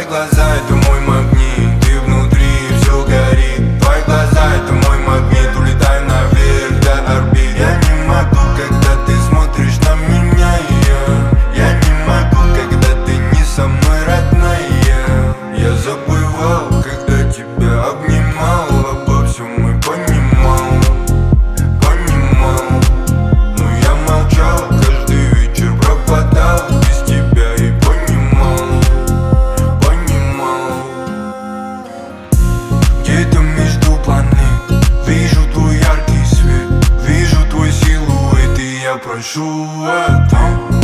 Твои глаза — это мой магнит, ты внутри, все горит. Твои глаза — это мой магнит, улетаю наверх до орбит. Я не могу, когда ты смотришь на меня, я не могу, когда ты не со мной, родная. Я забывал, когда тебя обнимал, обо всем и понимал. Но я молчал, каждый вечер пропадал без тебя и понимал. Где-то между планет вижу твой яркий свет, вижу твой силуэт, и я прошу это.